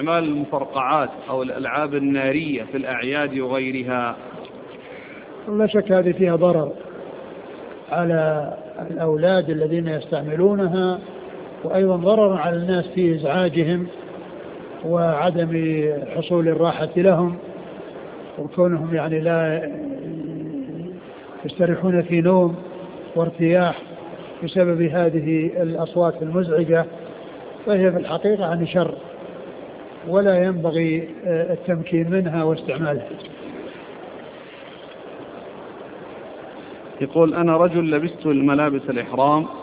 استعمال المفرقعات أو الألعاب النارية في الأعياد وغيرها؟ لا شك هذه فيها ضرر على الأولاد الذين يستعملونها، وأيضا ضرر على الناس في إزعاجهم وعدم حصول الراحة لهم، وكونهم يعني لا يستريحون في نوم وارتياح بسبب هذه الأصوات المزعجة، فهي في الحقيقة عن شر، ولا ينبغي التمكين منها واستعمالها. يقول: أنا رجل لبست الملابس الإحرام